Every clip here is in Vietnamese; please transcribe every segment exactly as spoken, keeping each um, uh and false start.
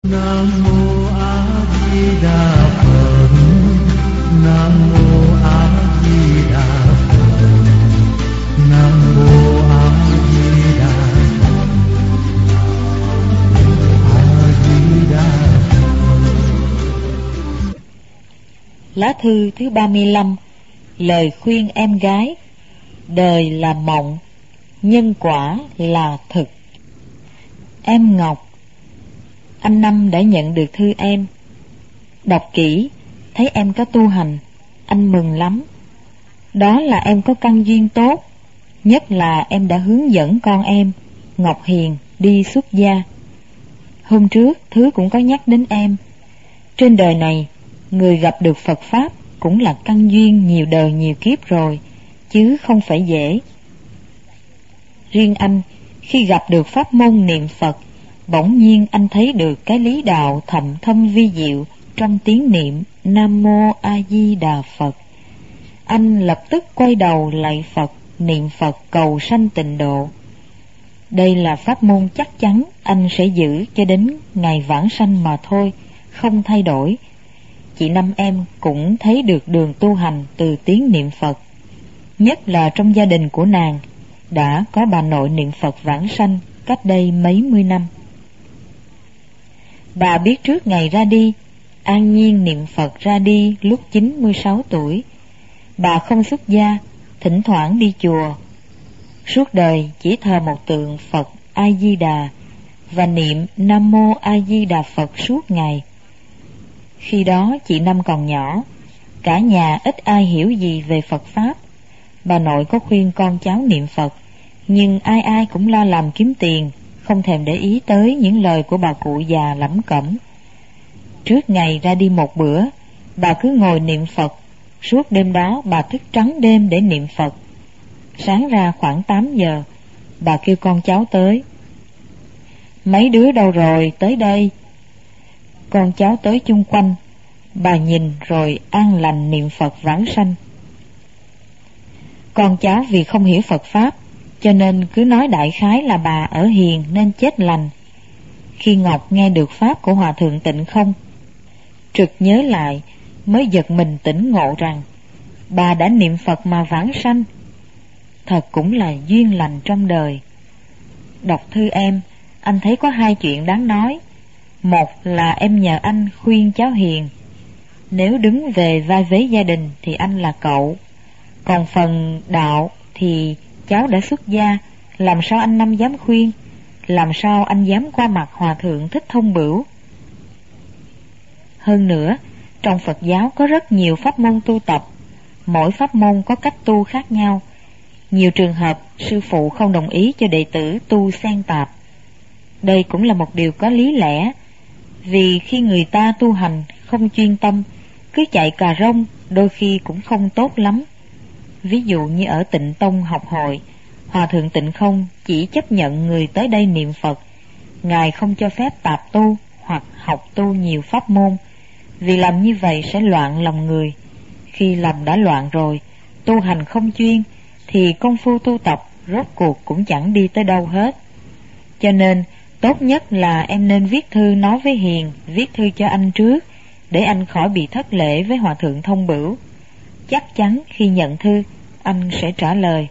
Nam mô A Di Đà Phật. Nam mô A Di Đà Phật. Nam mô A Di Đà Phật. A Di Đà Phật. Lá thư thứ ba mươi lăm. Lời khuyên em gái. Đời là mộng, nhân quả là thực. Em Ngọc, anh Năm đã nhận được thư em. Đọc kỹ, thấy em có tu hành, anh mừng lắm. Đó là em có căn duyên tốt, nhất là em đã hướng dẫn con em, Ngọc Hiền, đi xuất gia. Hôm trước, Thứ cũng có nhắc đến em. Trên đời này, người gặp được Phật Pháp cũng là căn duyên nhiều đời nhiều kiếp rồi, chứ không phải dễ. Riêng anh, khi gặp được pháp môn niệm Phật, bỗng nhiên anh thấy được cái lý đạo thầm thâm vi diệu trong tiếng niệm Nam Mô A Di Đà Phật. Anh lập tức quay đầu lạy Phật, niệm Phật cầu sanh tịnh độ. Đây là pháp môn chắc chắn anh sẽ giữ cho đến ngày vãng sanh mà thôi, không thay đổi. Chị Năm em cũng thấy được đường tu hành từ tiếng niệm Phật. Nhất là trong gia đình của nàng, đã có bà nội niệm Phật vãng sanh cách đây mấy mươi năm. Bà biết trước ngày ra đi, an nhiên niệm Phật ra đi lúc chín mươi sáu tuổi. Bà không xuất gia, thỉnh thoảng đi chùa. Suốt đời chỉ thờ một tượng Phật A-di-đà và niệm Nam Mô A-di-đà Phật suốt ngày. Khi đó chị Năm còn nhỏ, cả nhà ít ai hiểu gì về Phật Pháp. Bà nội có khuyên con cháu niệm Phật, nhưng ai ai cũng lo làm kiếm tiền, không thèm để ý tới những lời của bà cụ già lẩm cẩm. Trước ngày ra đi một bữa, bà cứ ngồi niệm Phật. Suốt đêm đó bà thức trắng đêm để niệm Phật. Sáng ra khoảng tám giờ, bà kêu con cháu tới. Mấy đứa đâu rồi, tới đây. Con cháu tới chung quanh, bà nhìn rồi an lành niệm Phật vãng sanh. Con cháu vì không hiểu Phật Pháp, cho nên cứ nói đại khái là bà ở hiền nên chết lành. Khi Ngọc nghe được Pháp của Hòa Thượng Tịnh Không, trực nhớ lại, mới giật mình tỉnh ngộ rằng bà đã niệm Phật mà vãng sanh. Thật cũng là duyên lành trong đời. Đọc thư em, anh thấy có hai chuyện đáng nói. Một là em nhờ anh khuyên cháu Hiền. Nếu đứng về vai vế gia đình thì anh là cậu. Còn phần đạo thì cháu đã xuất gia, làm sao anh Năm dám khuyên, làm sao anh dám qua mặt Hòa Thượng Thích Thông Bửu. Hơn nữa, trong Phật giáo có rất nhiều pháp môn tu tập, mỗi pháp môn có cách tu khác nhau. Nhiều trường hợp sư phụ không đồng ý cho đệ tử tu xen tạp. Đây cũng là một điều có lý lẽ, vì khi người ta tu hành không chuyên tâm, cứ chạy cà rông, đôi khi cũng không tốt lắm. Ví dụ như ở Tịnh Tông học hội, Hòa Thượng Tịnh Không chỉ chấp nhận người tới đây niệm Phật. Ngài không cho phép tạp tu hoặc học tu nhiều pháp môn, vì làm như vậy sẽ loạn lòng người. Khi lòng đã loạn rồi, tu hành không chuyên, thì công phu tu tập rốt cuộc cũng chẳng đi tới đâu hết. Cho nên, tốt nhất là em nên viết thư nói với Hiền, viết thư cho anh trước, để anh khỏi bị thất lễ với Hòa Thượng Thông Bửu. Chắc chắn khi nhận thư, anh sẽ trả lời.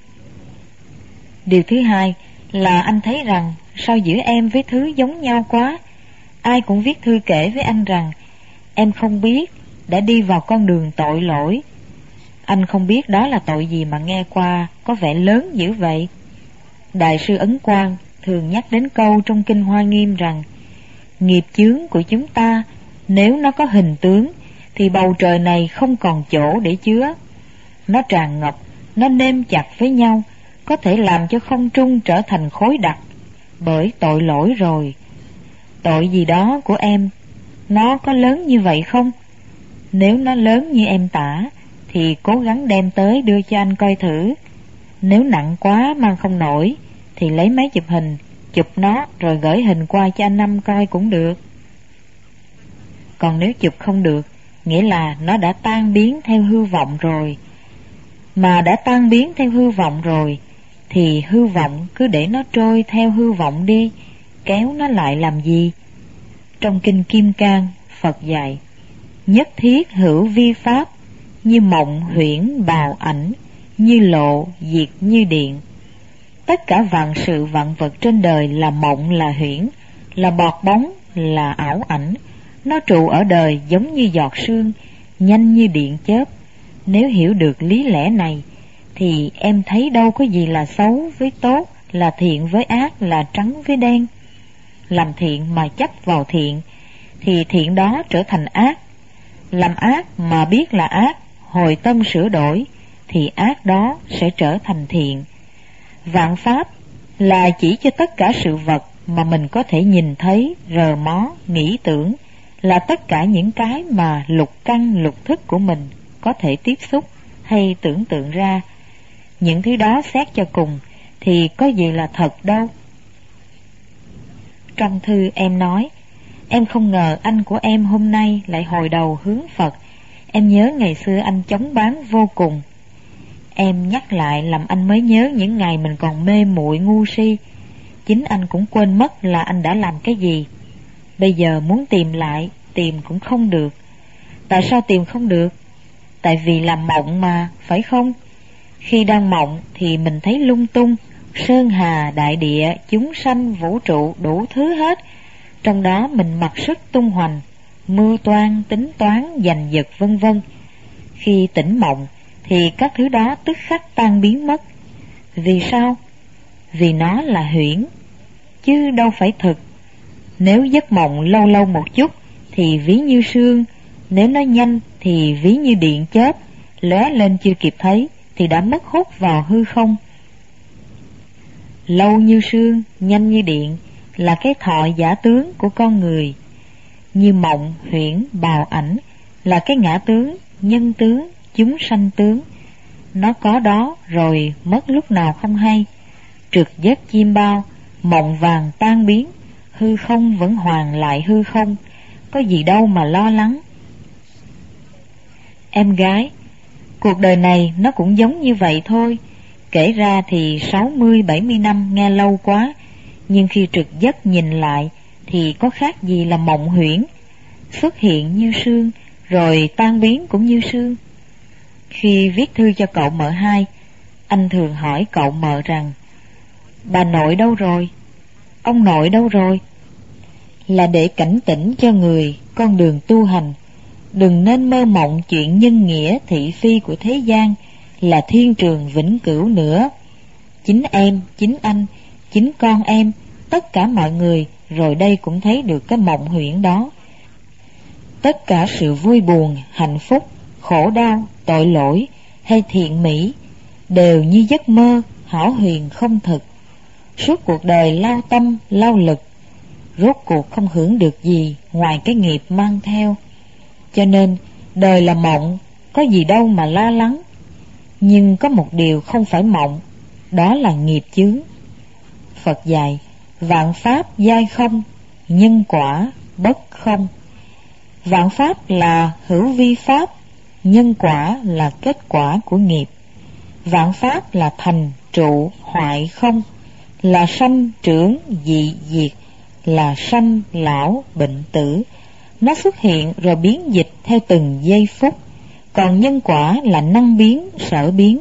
Điều thứ hai là anh thấy rằng sao giữa em với Thứ giống nhau quá. Ai cũng viết thư kể với anh rằng em không biết, đã đi vào con đường tội lỗi. Anh không biết đó là tội gì mà nghe qua có vẻ lớn dữ vậy. Đại sư Ấn Quang thường nhắc đến câu trong Kinh Hoa Nghiêm rằng nghiệp chướng của chúng ta nếu nó có hình tướng thì bầu trời này không còn chỗ để chứa. Nó tràn ngập, nó nêm chặt với nhau, có thể làm cho không trung trở thành khối đặc, bởi tội lỗi rồi. Tội gì đó của em, nó có lớn như vậy không? Nếu nó lớn như em tả, thì cố gắng đem tới đưa cho anh coi thử. Nếu nặng quá mang không nổi, thì lấy máy chụp hình, chụp nó rồi gửi hình qua cho anh Năm coi cũng được. Còn nếu chụp không được, nghĩa là nó đã tan biến theo hư vọng rồi. Mà đã tan biến theo hư vọng rồi, thì hư vọng cứ để nó trôi theo hư vọng đi, kéo nó lại làm gì? Trong Kinh Kim Cang, Phật dạy, nhất thiết hữu vi pháp, như mộng huyễn bào ảnh, như lộ diệt như điện. Tất cả vạn sự vạn vật trên đời là mộng, là huyễn, là bọt bóng, là ảo ảnh. Nó trụ ở đời giống như giọt sương, nhanh như điện chớp. Nếu hiểu được lý lẽ này, thì em thấy đâu có gì là xấu với tốt, là thiện với ác, là trắng với đen. Làm thiện mà chấp vào thiện, thì thiện đó trở thành ác. Làm ác mà biết là ác, hồi tâm sửa đổi, thì ác đó sẽ trở thành thiện. Vạn pháp là chỉ cho tất cả sự vật mà mình có thể nhìn thấy, rờ mó, nghĩ tưởng, là tất cả những cái mà lục căn lục thức của mình có thể tiếp xúc hay tưởng tượng ra. Những thứ đó xét cho cùng thì có gì là thật đâu. Trong thư em nói, em không ngờ anh của em hôm nay lại hồi đầu hướng Phật. Em nhớ ngày xưa anh chống bán vô cùng. Em nhắc lại làm anh mới nhớ những ngày mình còn mê muội ngu si. Chính anh cũng quên mất là anh đã làm cái gì. Bây giờ muốn tìm lại, tìm cũng không được. Tại sao tìm không được? Tại vì làm mộng mà, phải không? Khi đang mộng thì mình thấy lung tung, sơn hà, đại địa, chúng sanh, vũ trụ, đủ thứ hết. Trong đó mình mặc sức tung hoành, mưu toan, tính toán, giành giật vân vân. Khi tỉnh mộng thì các thứ đó tức khắc tan biến mất. Vì sao? Vì nó là huyễn, chứ đâu phải thực. Nếu giấc mộng lâu lâu một chút thì ví như sương, nếu nó nhanh thì ví như điện chớp, lóe lên chưa kịp thấy thì đã mất hút vào hư không. Lâu như sương, nhanh như điện là cái thọ giả tướng của con người. Như mộng, huyễn, bào ảnh là cái ngã tướng, nhân tướng, chúng sanh tướng. Nó có đó rồi mất lúc nào không hay. Trượt giấc chim bao, mộng vàng tan biến, hư không vẫn hoàn lại hư không, có gì đâu mà lo lắng. Em gái, cuộc đời này nó cũng giống như vậy thôi. Kể ra thì sáu mươi bảy mươi năm nghe lâu quá, nhưng khi trực giấc nhìn lại thì có khác gì là mộng huyễn, xuất hiện như sương rồi tan biến cũng như sương. Khi viết thư cho cậu mợ hai, anh thường hỏi cậu mợ rằng: bà nội đâu rồi? Ông nội đâu rồi? Là để cảnh tỉnh cho người con đường tu hành, đừng nên mơ mộng chuyện nhân nghĩa thị phi của thế gian là thiên trường vĩnh cửu nữa. Chính em, chính anh, chính con em, tất cả mọi người rồi đây cũng thấy được cái mộng huyễn đó. Tất cả sự vui buồn, hạnh phúc, khổ đau, tội lỗi hay thiện mỹ đều như giấc mơ hão huyền không thực. Suốt cuộc đời lao tâm, lao lực, rốt cuộc không hưởng được gì ngoài cái nghiệp mang theo. Cho nên đời là mộng, có gì đâu mà lo lắng. Nhưng có một điều không phải mộng, đó là nghiệp chướng. Phật dạy, vạn pháp giai không, nhân quả bất không. Vạn pháp là hữu vi pháp, nhân quả là kết quả của nghiệp. Vạn pháp là thành trụ hoại không, là sanh trưởng dị diệt, là sanh lão bệnh tử. Nó xuất hiện rồi biến dịch theo từng giây phút. Còn nhân quả là năng biến, sở biến.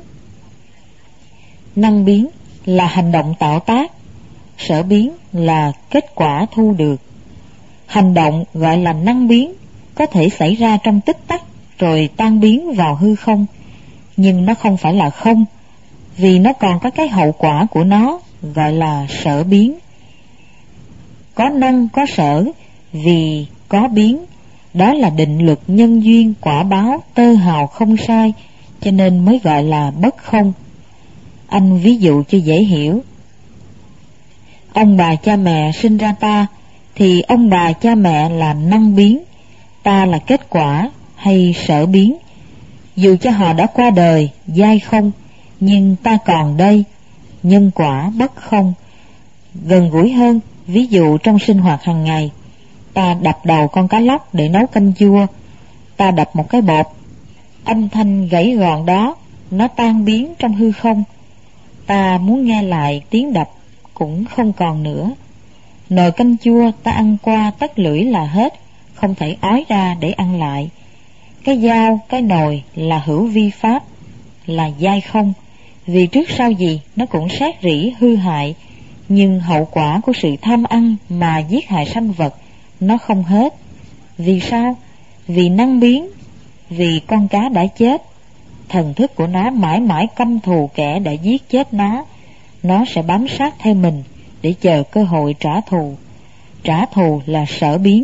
Năng biến là hành động tạo tác, sở biến là kết quả thu được. Hành động gọi là năng biến, có thể xảy ra trong tích tắc rồi tan biến vào hư không. Nhưng nó không phải là không, vì nó còn có cái hậu quả của nó, gọi là sở biến. Có năng có sở, vì có biến. Đó là định luật nhân duyên quả báo tơ hào không sai, cho nên mới gọi là bất không. Anh ví dụ cho dễ hiểu. Ông bà cha mẹ sinh ra ta, thì ông bà cha mẹ là năng biến, ta là kết quả hay sở biến. Dù cho họ đã qua đời, giai không, nhưng ta còn đây, nhân quả bất không. Gần gũi hơn, ví dụ trong sinh hoạt hàng ngày, ta đập đầu con cá lóc để nấu canh chua, ta đập một cái bột, âm thanh gãy gọn đó, nó tan biến trong hư không. Ta muốn nghe lại tiếng đập cũng không còn nữa. Nồi canh chua ta ăn qua tất lưỡi là hết, không thể ói ra để ăn lại. Cái dao, cái nồi là hữu vi pháp, là dai không, vì trước sau gì nó cũng sát rỉ hư hại, nhưng hậu quả của sự tham ăn mà giết hại sanh vật nó không hết. Vì sao? Vì năng biến, vì con cá đã chết, thần thức của nó mãi mãi căm thù kẻ đã giết chết nó. Nó sẽ bám sát theo mình để chờ cơ hội trả thù. Trả thù là sở biến.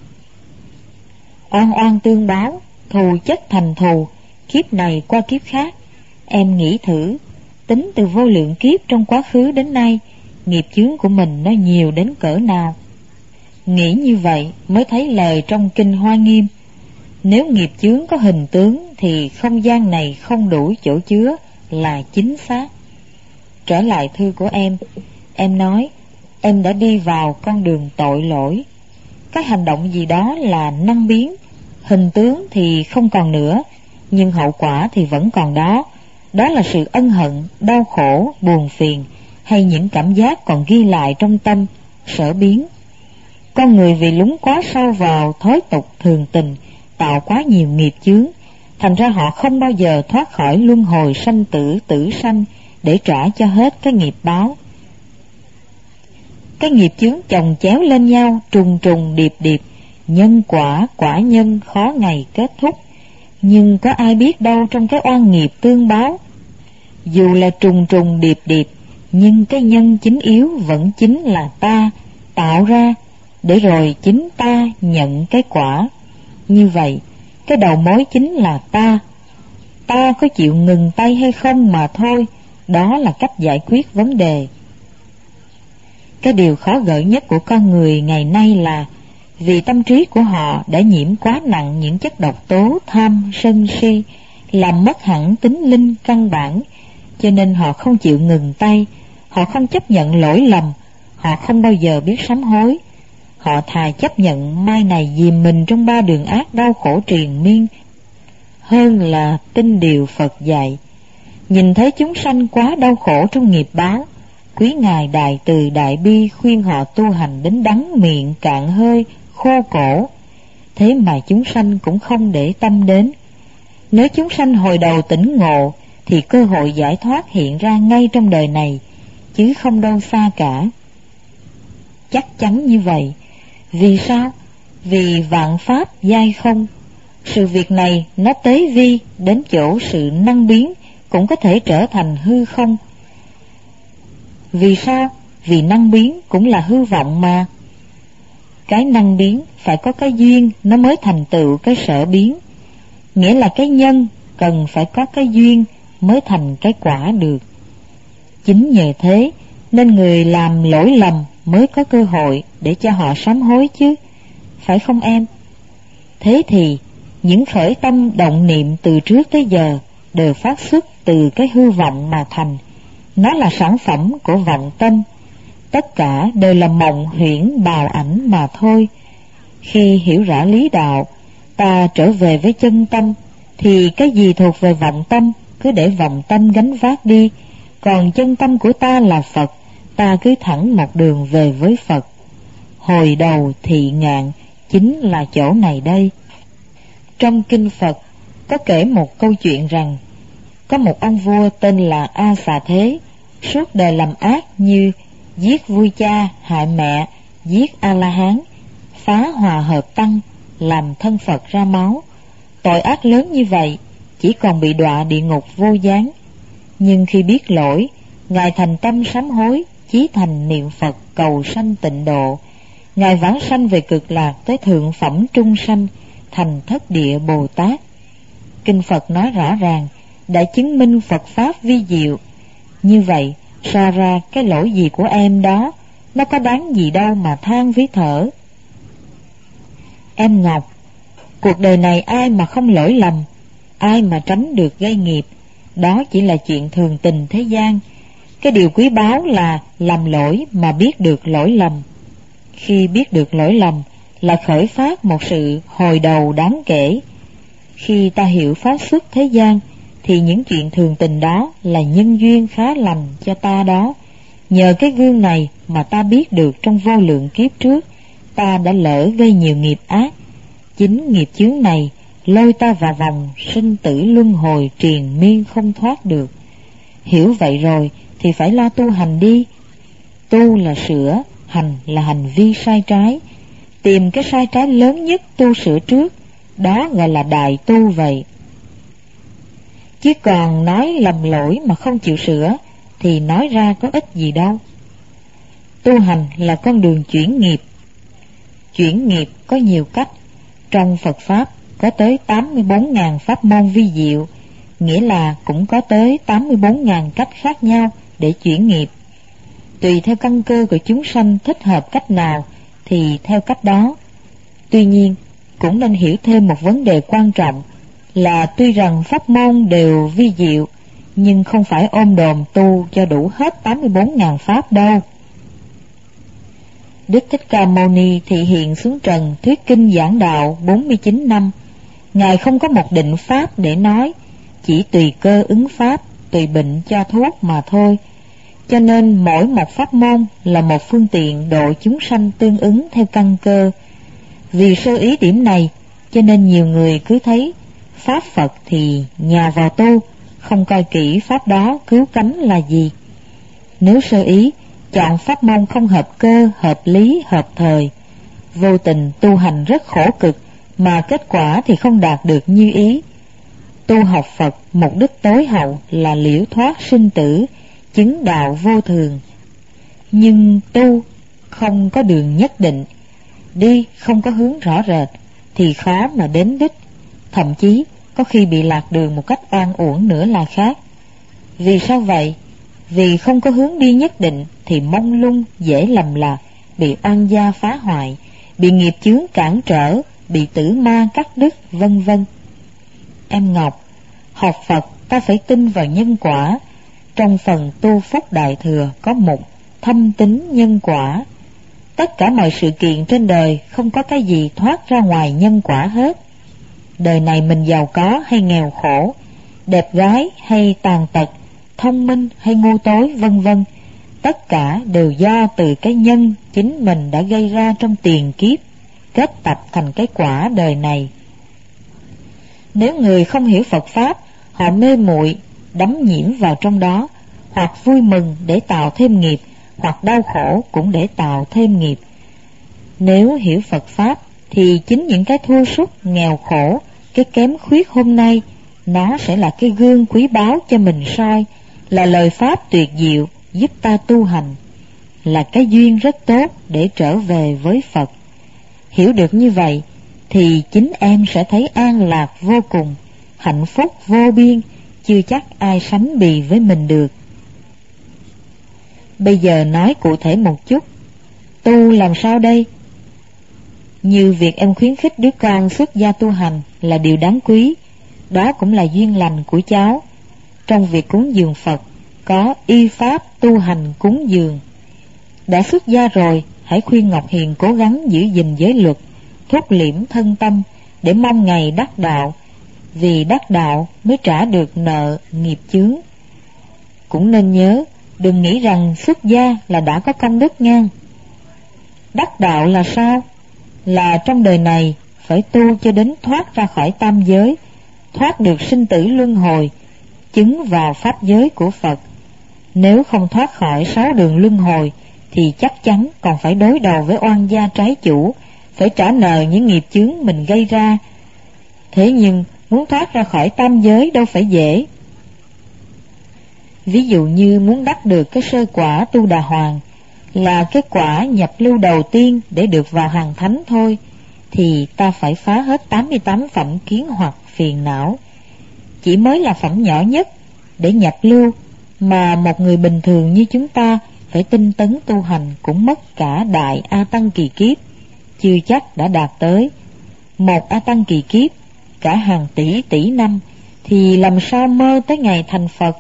Oan oan tương báo, thù chất thành thù, kiếp này qua kiếp khác. Em nghĩ thử, tính từ vô lượng kiếp trong quá khứ đến nay, nghiệp chướng của mình nó nhiều đến cỡ nào. Nghĩ như vậy mới thấy lời trong kinh Hoa Nghiêm: nếu nghiệp chướng có hình tướng thì không gian này không đủ chỗ chứa, là chính xác. Trở lại thư của em, em nói em đã đi vào con đường tội lỗi. Các hành động gì đó là năng biến, hình tướng thì không còn nữa, nhưng hậu quả thì vẫn còn đó. Đó là sự ân hận, đau khổ, buồn phiền, hay những cảm giác còn ghi lại trong tâm, sở biến. Con người vì lún quá sâu vào thói tục thường tình, tạo quá nhiều nghiệp chướng, thành ra họ không bao giờ thoát khỏi luân hồi sanh tử tử sanh để trả cho hết cái nghiệp báo. Cái nghiệp chướng chồng chéo lên nhau, trùng trùng điệp điệp, nhân quả, quả nhân khó ngày kết thúc. Nhưng có ai biết đâu trong cái oan nghiệp tương báo, dù là trùng trùng điệp điệp, nhưng cái nhân chính yếu vẫn chính là ta tạo ra, để rồi chính ta nhận cái quả. Như vậy, cái đầu mối chính là ta. Ta có chịu ngừng tay hay không mà thôi, đó là cách giải quyết vấn đề. Cái điều khó gỡ nhất của con người ngày nay là vì tâm trí của họ đã nhiễm quá nặng những chất độc tố tham, sân, si, làm mất hẳn tính linh căn bản, cho nên họ không chịu ngừng tay, họ không chấp nhận lỗi lầm, họ không bao giờ biết sám hối. Họ thà chấp nhận mai này dìm mình trong ba đường ác đau khổ triền miên, hơn là tin điều Phật dạy. Nhìn thấy chúng sanh quá đau khổ trong nghiệp báo, quý ngài Đại Từ Đại Bi khuyên họ tu hành đến đắng miệng cạn hơi, khô cổ. Thế mà chúng sanh cũng không để tâm đến. Nếu chúng sanh hồi đầu tỉnh ngộ, thì cơ hội giải thoát hiện ra ngay trong đời này, chứ không đâu xa cả. Chắc chắn như vậy. Vì sao? Vì vạn pháp giai không. Sự việc này nó tế vi đến chỗ sự năng biến cũng có thể trở thành hư không. Vì sao? Vì năng biến cũng là hư vọng mà. Cái năng biến phải có cái duyên nó mới thành tựu cái sở biến. Nghĩa là cái nhân cần phải có cái duyên mới thành cái quả được. Chính nhờ thế nên người làm lỗi lầm mới có cơ hội để cho họ sám hối chứ, phải không em? Thế thì những khởi tâm động niệm từ trước tới giờ đều phát xuất từ cái hư vọng mà thành. Nó là sản phẩm của vọng tâm. Tất cả đều là mộng huyễn bào ảnh mà thôi. Khi hiểu rõ lý đạo, ta trở về với chân tâm, thì cái gì thuộc về vọng tâm cứ để vọng tâm gánh vác đi. Còn chân tâm của ta là Phật, ta cứ thẳng một đường về với Phật. Hồi đầu thị ngạn chính là chỗ này đây. Trong kinh Phật có kể một câu chuyện rằng, có một ông vua tên là A Xà Thế, suốt đời làm ác như giết vui cha, hại mẹ, giết A-la-hán, phá hòa hợp tăng, làm thân Phật ra máu. Tội ác lớn như vậy, chỉ còn bị đọa địa ngục vô gián. Nhưng khi biết lỗi, Ngài thành tâm sám hối, chí thành niệm Phật cầu sanh tịnh độ. Ngài vãng sanh về cực lạc tới thượng phẩm trung sanh, thành thất địa Bồ Tát. Kinh Phật nói rõ ràng, đã chứng minh Phật Pháp vi diệu. Như vậy, so ra cái lỗi gì của em đó, nó có đáng gì đâu mà than ví thở. Em Ngọc, cuộc đời này ai mà không lỗi lầm, ai mà tránh được gây nghiệp, đó chỉ là chuyện thường tình thế gian. Cái điều quý báu là làm lỗi mà biết được lỗi lầm. Khi biết được lỗi lầm là khởi phát một sự hồi đầu đáng kể. Khi ta hiểu pháp xuất thế gian, thì những chuyện thường tình đó là nhân duyên khá lành cho ta đó. Nhờ cái gương này mà ta biết được trong vô lượng kiếp trước ta đã lỡ gây nhiều nghiệp ác. Chính nghiệp chướng này lôi ta vào vòng sinh tử luân hồi triền miên không thoát được. Hiểu vậy rồi thì phải lo tu hành đi. Tu là sửa, hành là hành vi sai trái. Tìm cái sai trái lớn nhất tu sửa trước, đó gọi là đại tu vậy. Chứ còn nói lầm lỗi mà không chịu sửa thì nói ra có ích gì đâu. Tu hành là con đường chuyển nghiệp. Chuyển nghiệp có nhiều cách. Trong Phật Pháp có tới tám mươi bốn nghìn pháp môn vi diệu, nghĩa là cũng có tới tám mươi bốn nghìn cách khác nhau để chuyển nghiệp. Tùy theo căn cơ của chúng sanh thích hợp cách nào thì theo cách đó. Tuy nhiên, cũng nên hiểu thêm một vấn đề quan trọng là tuy rằng pháp môn đều vi diệu, nhưng không phải ôm đồm tu cho đủ hết tám mươi bốn nghìn pháp đâu. Đức Thích Ca Mâu Ni thị hiện xuống trần thuyết kinh giảng đạo bốn mươi chín năm. Ngài không có một định pháp để nói, chỉ tùy cơ ứng pháp, tùy bệnh cho thuốc mà thôi. Cho nên mỗi một pháp môn là một phương tiện độ chúng sanh tương ứng theo căn cơ. Vì sơ ý điểm này, cho nên nhiều người cứ thấy pháp Phật thì nhào vào tu, không coi kỹ pháp đó cứu cánh là gì. Nếu sơ ý, chọn pháp môn không hợp cơ, hợp lý, hợp thời, vô tình tu hành rất khổ cực, mà kết quả thì không đạt được như ý. Tu học Phật mục đích tối hậu là liễu thoát sinh tử, chứng đạo vô thường. Nhưng tu không có đường nhất định, đi không có hướng rõ rệt thì khó mà đến đích, thậm chí có khi bị lạc đường một cách oan uổng nữa là khác. Vì sao vậy? Vì không có hướng đi nhất định thì mông lung, dễ lầm lạc, bị oan gia phá hoại, bị nghiệp chướng cản trở, bị tử ma cắt đứt, vân vân. Em Ngọc, học Phật ta phải tin vào nhân quả. Trong phần tu phúc đại thừa có mục thâm tín nhân quả. Tất cả mọi sự kiện trên đời không có cái gì thoát ra ngoài nhân quả hết. Đời này mình giàu có hay nghèo khổ, đẹp gái hay tàn tật, thông minh hay ngu tối, vân vân, tất cả đều do từ cái nhân chính mình đã gây ra trong tiền kiếp, kết tập thành cái quả đời này. Nếu người không hiểu Phật Pháp, họ mê muội đắm nhiễm vào trong đó, hoặc vui mừng để tạo thêm nghiệp, hoặc đau khổ cũng để tạo thêm nghiệp. Nếu hiểu Phật Pháp thì chính những cái thua sút, nghèo khổ, cái kém khuyết hôm nay, nó sẽ là cái gương quý báu cho mình soi, là lời Pháp tuyệt diệu giúp ta tu hành, là cái duyên rất tốt để trở về với Phật. Hiểu được như vậy thì chính em sẽ thấy an lạc vô cùng, hạnh phúc vô biên, chưa chắc ai sánh bì với mình được. Bây giờ nói cụ thể một chút, tu làm sao đây? Như việc em khuyến khích đứa con xuất gia tu hành là điều đáng quý, đó cũng là duyên lành của cháu. Trong việc cúng dường Phật có y pháp tu hành cúng dường. Đã xuất gia rồi, hãy khuyên Ngọc Hiền cố gắng giữ gìn giới luật, thúc liễm thân tâm để mong ngày đắc đạo, vì đắc đạo mới trả được nợ nghiệp chướng. Cũng nên nhớ, đừng nghĩ rằng xuất gia là đã có công đức ngang. Đắc đạo là sao? Là trong đời này phải tu cho đến thoát ra khỏi tam giới, thoát được sinh tử luân hồi, chứng vào pháp giới của Phật. Nếu không thoát khỏi sáu đường luân hồi thì chắc chắn còn phải đối đầu với oan gia trái chủ, phải trả nợ những nghiệp chướng mình gây ra. Thế nhưng muốn thoát ra khỏi tam giới đâu phải dễ. Ví dụ như muốn đắc được cái sơ quả tu đà hoàng, là cái quả nhập lưu đầu tiên để được vào hàng thánh thôi, thì ta phải phá hết tám mươi tám phẩm kiến hoặc phiền não. Chỉ mới là phẩm nhỏ nhất để nhập lưu, mà một người bình thường như chúng ta phải tinh tấn tu hành cũng mất cả đại A Tăng kỳ kiếp, chưa chắc đã đạt tới. Một A Tăng kỳ kiếp, cả hàng tỷ tỷ năm, thì làm sao mơ tới ngày thành Phật.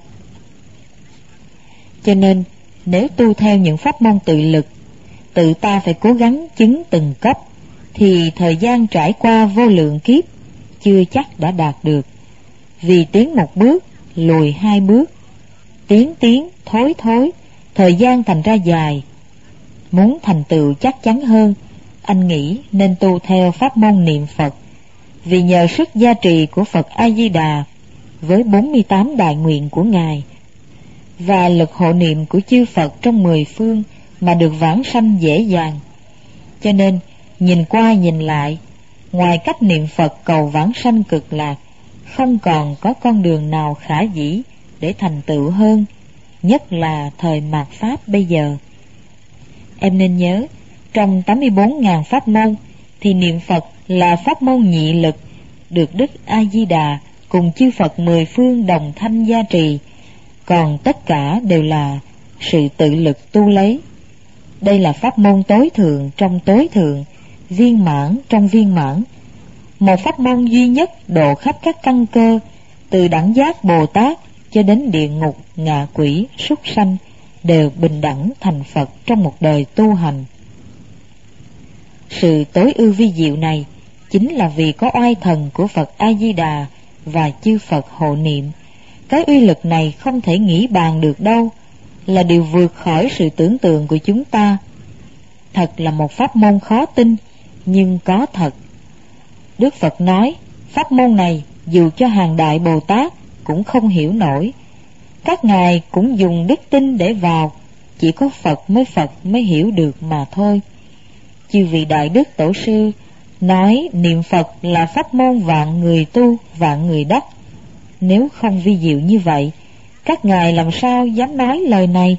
Cho nên, nếu tu theo những pháp môn tự lực, tự ta phải cố gắng chứng từng cấp, thì thời gian trải qua vô lượng kiếp, chưa chắc đã đạt được. Vì tiến một bước, lùi hai bước, tiến tiến, thối thối, Thời gian thành ra dài. Muốn thành tựu chắc chắn hơn, anh nghĩ nên tu theo pháp môn niệm Phật, vì nhờ sức gia trì của Phật A-di-đà với bốn mươi tám đại nguyện của Ngài và lực hộ niệm của chư Phật trong mười phương mà được vãng sanh dễ dàng. Cho nên nhìn qua nhìn lại, ngoài cách niệm Phật cầu vãng sanh cực lạc, không còn có con đường nào khả dĩ để thành tựu hơn, nhất là thời mạt Pháp bây giờ. Em nên nhớ, trong tám mươi bốn nghìn pháp môn thì niệm Phật là pháp môn nhị lực, được Đức A-di-đà cùng chư Phật mười phương đồng thanh gia trì, còn tất cả đều là sự tự lực tu lấy. Đây là pháp môn tối thượng trong tối thượng, viên mãn trong viên mãn. Một pháp môn duy nhất độ khắp các căn cơ, từ đẳng giác Bồ Tát cho đến địa ngục, ngạ quỷ, súc sanh, đều bình đẳng thành Phật trong một đời tu hành. Sự tối ưu vi diệu này chính là vì có oai thần của Phật A-di-đà và chư Phật hộ niệm. Cái uy lực này không thể nghĩ bàn được đâu, là điều vượt khỏi sự tưởng tượng của chúng ta. Thật là một pháp môn khó tin, nhưng có thật. Đức Phật nói, pháp môn này dù cho hàng đại Bồ Tát cũng không hiểu nổi. Các ngài cũng dùng đức tin để vào, chỉ có Phật mới Phật mới hiểu được mà thôi. Chư vị đại đức tổ sư nói niệm Phật là pháp môn vạn người tu, vạn người đắc. Nếu không vi diệu như vậy, các ngài làm sao dám nói lời này?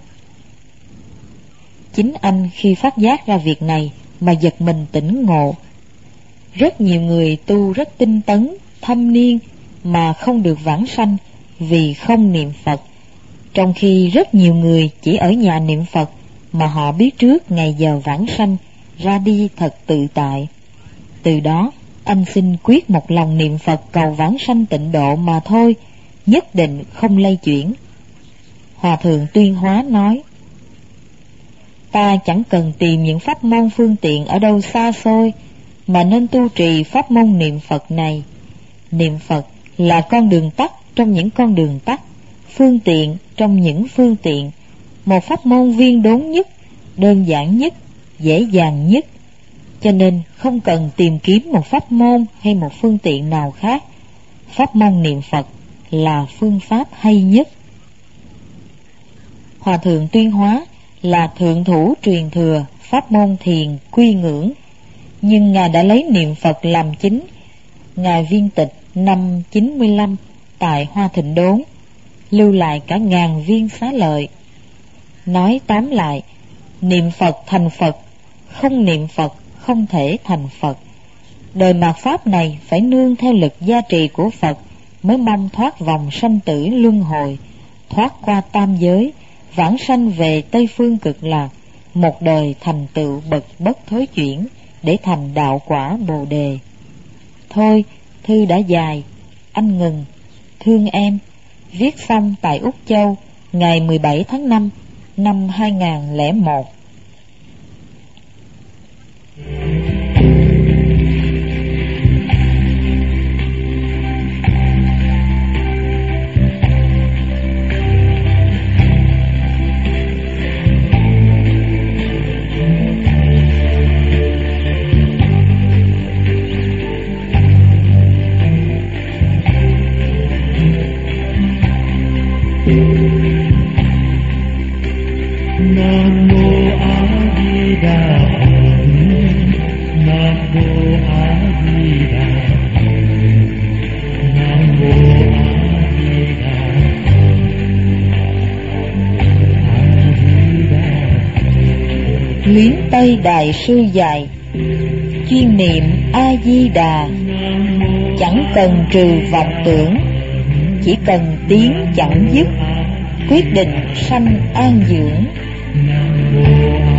Chính anh khi phát giác ra việc này mà giật mình tỉnh ngộ. Rất nhiều người tu rất tinh tấn, thâm niên mà không được vãng sanh vì không niệm Phật, trong khi rất nhiều người chỉ ở nhà niệm Phật mà họ biết trước ngày giờ vãng sanh, ra đi thật tự tại. Từ đó anh xin quyết một lòng niệm Phật cầu vãng sanh tịnh độ mà thôi, nhất định không lay chuyển. Hòa thượng Tuyên Hóa nói, ta chẳng cần tìm những pháp môn phương tiện ở đâu xa xôi, mà nên tu trì pháp môn niệm Phật này. Niệm Phật là con đường tắt trong những con đường tắt, phương tiện trong những phương tiện, một pháp môn viên đốn nhất, đơn giản nhất, dễ dàng nhất. Cho nên không cần tìm kiếm một pháp môn hay một phương tiện nào khác. Pháp môn niệm Phật là phương pháp hay nhất. Hòa thượng Tuyên Hóa là thượng thủ truyền thừa pháp môn thiền quy ngưỡng, nhưng ngài đã lấy niệm Phật làm chính. Ngài viên tịch năm chín mươi lăm tại Hoa Thịnh Đốn, lưu lại cả ngàn viên xá lợi. Nói tóm lại, niệm Phật thành Phật, không niệm Phật không thể thành Phật. Đời mạt Pháp này phải nương theo lực gia trì của Phật mới mong thoát vòng sanh tử luân hồi, thoát qua tam giới, vãng sanh về Tây Phương Cực Lạc, một đời thành tựu bậc bất thối chuyển để thành đạo quả Bồ Đề. Thôi, thư đã dài, anh ngừng. Thương em, viết xong tại Úc Châu ngày mười bảy tháng năm năm hai nghìn không trăm lẻ một. Nam mô A Di Đà Phật. Nam mô A Di Đà Phật. Nam mô A Di Đà Phật. A Di Đà Phật. Luyến Tây Đại Sư dạy, chuyên niệm A Di Đà, chẳng cần trừ vọng tưởng, chỉ cần tiếng chẳng dứt, quyết định sanh an dưỡng. Nam mô